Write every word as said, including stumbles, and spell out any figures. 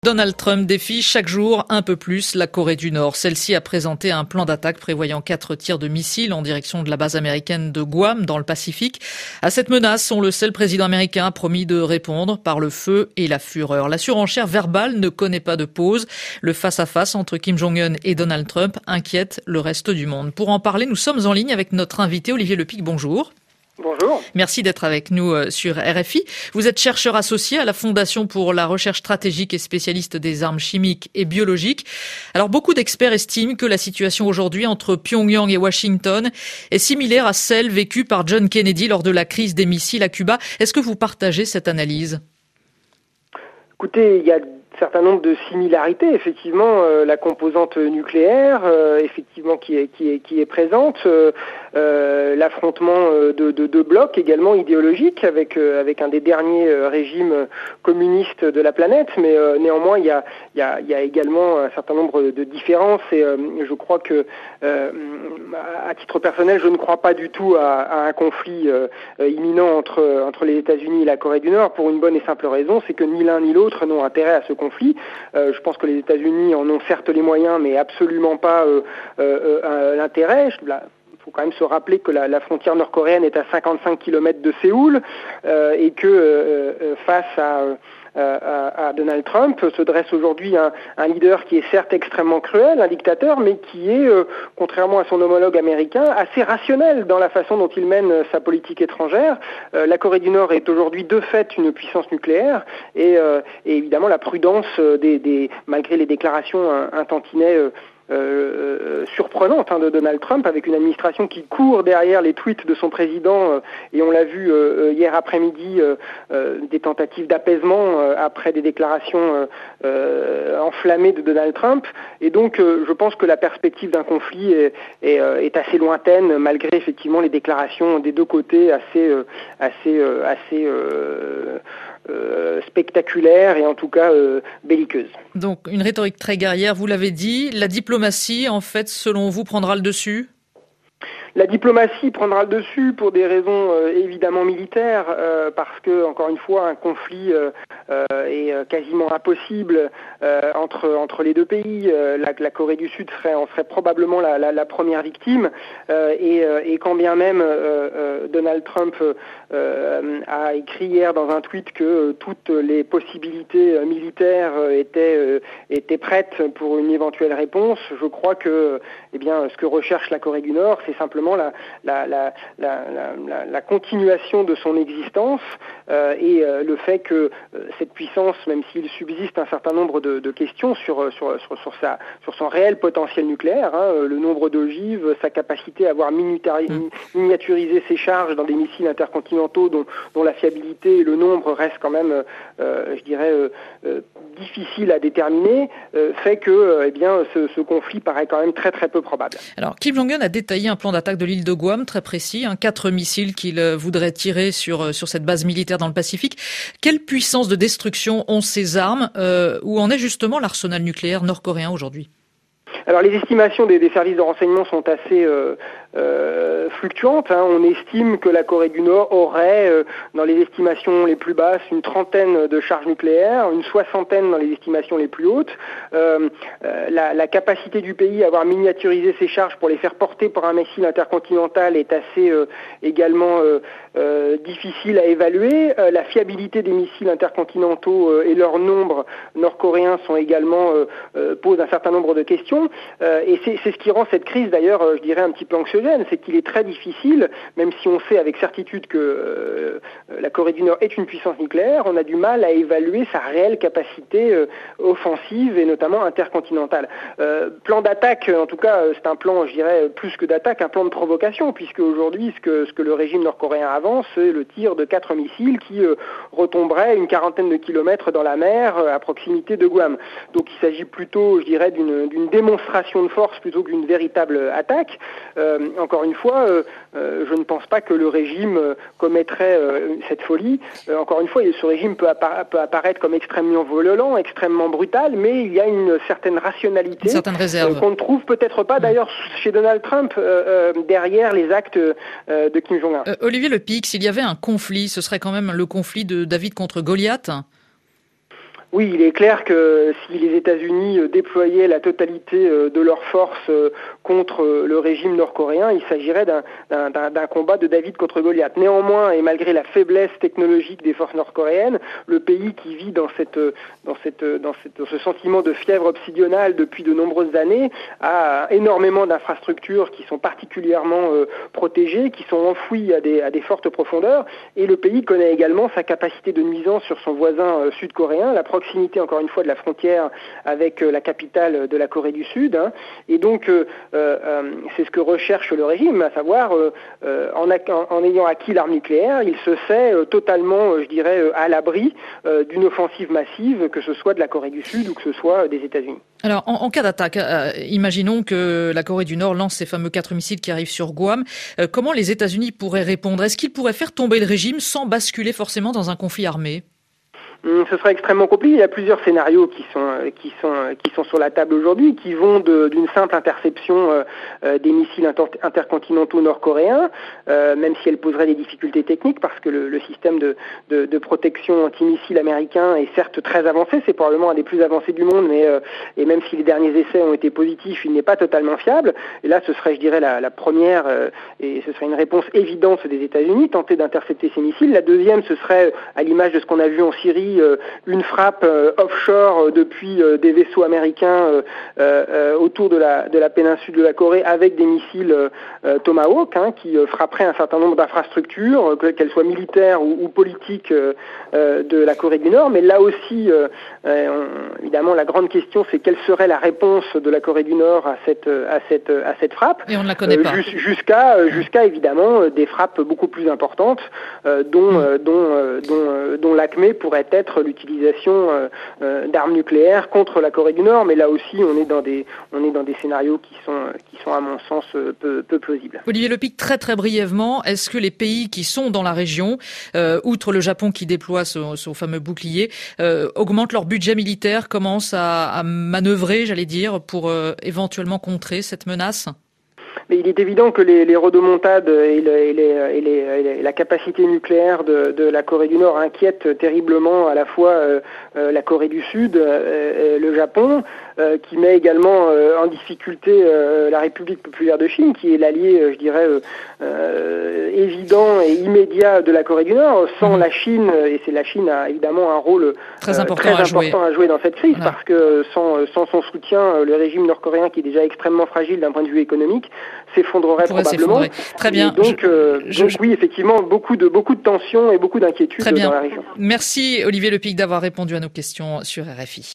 Donald Trump défie chaque jour un peu plus la Corée du Nord. Celle-ci a présenté un plan d'attaque prévoyant quatre tirs de missiles en direction de la base américaine de Guam dans le Pacifique. À cette menace, on le sait, le président américain a promis de répondre par le feu et la fureur. La surenchère verbale ne connaît pas de pause. Le face-à-face entre Kim Jong-un et Donald Trump inquiète le reste du monde. Pour en parler, nous sommes en ligne avec notre invité Olivier Lepic. Bonjour. Bonjour. Merci d'être avec nous sur R F I. Vous êtes chercheur associé à la Fondation pour la recherche stratégique et spécialiste des armes chimiques et biologiques. Alors, beaucoup d'experts estiment que la situation aujourd'hui entre Pyongyang et Washington est similaire à celle vécue par John Kennedy lors de la crise des missiles à Cuba. Est-ce que vous partagez cette analyse ? Écoutez, il y a un certain nombre de similarités, effectivement, euh, la composante nucléaire, euh, effectivement, qui est, qui est, qui est présente, euh, euh, l'affrontement de, de, de blocs également idéologiques avec, euh, avec un des derniers euh, régimes communistes de la planète, mais euh, néanmoins, il y a, il y, a, il y a également un certain nombre de différences et euh, je crois que, euh, à titre personnel, je ne crois pas du tout à, à un conflit euh, imminent entre, entre les États-Unis et la Corée du Nord pour une bonne et simple raison, c'est que ni l'un ni l'autre n'ont intérêt à ce conflit. Euh, je pense que les États-Unis en ont certes les moyens, mais absolument pas euh, euh, euh, l'intérêt. Il faut quand même se rappeler que la, la frontière nord-coréenne est à cinquante-cinq kilomètres de Séoul euh, et que euh, euh, face à, à, à Donald Trump se dresse aujourd'hui un, un leader qui est certes extrêmement cruel, un dictateur, mais qui est, euh, contrairement à son homologue américain, assez rationnel dans la façon dont il mène sa politique étrangère. Euh, la Corée du Nord est aujourd'hui de fait une puissance nucléaire et, euh, et évidemment la prudence des, des malgré les déclarations un, un tantinet euh, Euh, surprenante hein, de Donald Trump, avec une administration qui court derrière les tweets de son président, euh, et on l'a vu euh, hier après-midi, euh, euh, des tentatives d'apaisement euh, après des déclarations euh, euh, enflammées de Donald Trump, et donc euh, je pense que la perspective d'un conflit est, est, euh, est assez lointaine, malgré effectivement les déclarations des deux côtés assez, euh, assez, euh, assez euh, Euh, spectaculaire et en tout cas euh, belliqueuse. Donc une rhétorique très guerrière, vous l'avez dit. La diplomatie, en fait, selon vous, prendra le dessus ? La diplomatie prendra le dessus pour des raisons euh, évidemment militaires, euh, parce que, encore une fois, un conflit euh, euh, est quasiment impossible euh, entre entre les deux pays. Euh, la, la Corée du Sud serait en serait probablement la, la, la première victime, euh, et, euh, et quand bien même euh, euh, Donald Trump euh, a écrit hier dans un tweet que euh, toutes les possibilités euh, militaires euh, étaient euh, étaient prêtes pour une éventuelle réponse, je crois que, eh bien, ce que recherche la Corée du Nord, c'est simplement La, la, la, la, la, la continuation de son existence euh, et euh, le fait que euh, cette puissance, même s'il subsiste un certain nombre de, de questions sur, sur, sur, sur, sa, sur son réel potentiel nucléaire, hein, le nombre d'ogives, sa capacité à avoir miniaturisé ses charges dans des missiles intercontinentaux dont, dont la fiabilité et le nombre restent quand même, euh, je dirais, euh, euh, difficiles à déterminer, euh, fait que euh, eh bien, ce, ce conflit paraît quand même très très peu probable. Alors, Kim Jong-un a détaillé un plan d'attaque de l'île de Guam, très précis, hein, quatre missiles qu'il voudrait tirer sur, sur cette base militaire dans le Pacifique. Quelle puissance de destruction ont ces armes ? euh, Où en est justement l'arsenal nucléaire nord-coréen aujourd'hui ? Alors les estimations des, des services de renseignement sont assez euh, euh, fluctuantes. Hein. On estime que la Corée du Nord aurait, euh, dans les estimations les plus basses, une trentaine de charges nucléaires, une soixantaine dans les estimations les plus hautes. Euh, euh, la, la capacité du pays à avoir miniaturisé ses charges pour les faire porter par un missile intercontinental est assez euh, également euh, euh, difficile à évaluer. Euh, la fiabilité des missiles intercontinentaux euh, et leur nombre nord-coréens sont également euh, euh, posent un certain nombre de questions. Euh, et c'est, c'est ce qui rend cette crise d'ailleurs, euh, je dirais, un petit peu anxiogène, c'est qu'il est très difficile, même si on sait avec certitude que euh, la Corée du Nord est une puissance nucléaire, on a du mal à évaluer sa réelle capacité euh, offensive et notamment intercontinentale. Euh, plan d'attaque, en tout cas, c'est un plan, je dirais, plus que d'attaque, un plan de provocation, puisque aujourd'hui, ce que, ce que le régime nord-coréen avance, c'est le tir de quatre missiles qui euh, retomberaient une quarantaine de kilomètres dans la mer euh, à proximité de Guam. Donc il s'agit plutôt, je dirais, d'une, d'une démonstration de force plutôt qu'une véritable attaque. Euh, encore une fois, euh, euh, je ne pense pas que le régime euh, commettrait euh, cette folie. Euh, encore une fois, ce régime peut, appara- peut apparaître comme extrêmement violent, extrêmement brutal, mais il y a une certaine rationalité une certaine réserve. Euh, qu'on ne trouve peut-être pas d'ailleurs chez Donald Trump euh, euh, derrière les actes euh, de Kim Jong-un. Euh, Olivier Lepic, s'il y avait un conflit, ce serait quand même le conflit de David contre Goliath ? Oui, il est clair que si les États-Unis déployaient la totalité de leurs forces contre le régime nord-coréen, il s'agirait d'un, d'un, d'un combat de David contre Goliath. Néanmoins, et malgré la faiblesse technologique des forces nord-coréennes, le pays qui vit dans, cette, dans, cette, dans, cette, dans ce sentiment de fièvre obsidionale depuis de nombreuses années a énormément d'infrastructures qui sont particulièrement euh, protégées, qui sont enfouies à des, à des fortes profondeurs, et le pays connaît également sa capacité de nuisance sur son voisin euh, sud-coréen, la proximité encore une fois de la frontière avec euh, la capitale de la Corée du Sud, hein, et donc euh, euh, c'est ce que recherche le régime, à savoir euh, euh, en, en, en ayant acquis l'arme nucléaire, il se sait euh, totalement, euh, je dirais, euh, à l'abri euh, d'une offensive massive, que ce soit de la Corée du Sud ou que ce soit des États-Unis. Alors, en, en cas d'attaque, euh, imaginons que la Corée du Nord lance ces fameux quatre missiles qui arrivent sur Guam. Euh, comment les États-Unis pourraient répondre? Est-ce qu'ils pourraient faire tomber le régime sans basculer forcément dans un conflit armé? Ce sera extrêmement compliqué. Il y a plusieurs scénarios qui sont qui sont qui sont sur la table aujourd'hui, qui vont de, d'une simple interception euh, des missiles inter- intercontinentaux nord-coréens, euh, même si elle poserait des difficultés techniques, parce que le, le système de, de, de protection antimissile américain est certes très avancé, c'est probablement un des plus avancés du monde, mais euh, et même si les derniers essais ont été positifs, il n'est pas totalement fiable. Et là, ce serait, je dirais, la, la première, euh, et ce serait une réponse évidente des États-Unis, tenter d'intercepter ces missiles. La deuxième, ce serait, à l'image de ce qu'on a vu en Syrie, une frappe euh, offshore euh, depuis euh, des vaisseaux américains euh, euh, autour de la, de la péninsule de la Corée avec des missiles euh, Tomahawk hein, qui euh, frapperaient un certain nombre d'infrastructures, euh, qu'elles soient militaires ou, ou politiques euh, euh, de la Corée du Nord. Mais là aussi, euh, euh, on, évidemment, la grande question, c'est quelle serait la réponse de la Corée du Nord à cette, à cette, à cette frappe. Et on ne la connaît pas. Euh, jusqu'à, jusqu'à évidemment des frappes beaucoup plus importantes, euh, dont, euh, dont, euh, dont, euh, dont l'acmé pourrait être l'utilisation euh, euh, d'armes nucléaires contre la Corée du Nord, mais là aussi on est dans des on est dans des scénarios qui sont qui sont à mon sens peu, peu plausibles. Olivier Lepic, très très brièvement, est-ce que les pays qui sont dans la région, euh, outre le Japon qui déploie son, son fameux bouclier, euh, augmentent leur budget militaire, commencent à, à manœuvrer, j'allais dire, pour euh, éventuellement contrer cette menace? Mais il est évident que les, les rodomontades et, le, et, les, et, les, et, les, et la capacité nucléaire de, de la Corée du Nord inquiètent terriblement à la fois euh, euh, la Corée du Sud, euh, le Japon, euh, qui met également euh, en difficulté euh, la République populaire de Chine, qui est l'allié, euh, je dirais, euh, euh, évident et immédiat de la Corée du Nord. Sans mmh. la Chine, et c'est la Chine a évidemment un rôle très euh, important, très à, important jouer. à jouer dans cette crise, voilà. Parce que sans, sans son soutien, le régime nord-coréen, qui est déjà extrêmement fragile d'un point de vue économique, s'effondrerait probablement. Très bien. Et donc, je, euh, je, donc je... oui, effectivement, beaucoup de beaucoup de tensions et beaucoup d'inquiétudes dans la région. Merci Olivier Lepic d'avoir répondu à nos questions sur R F I.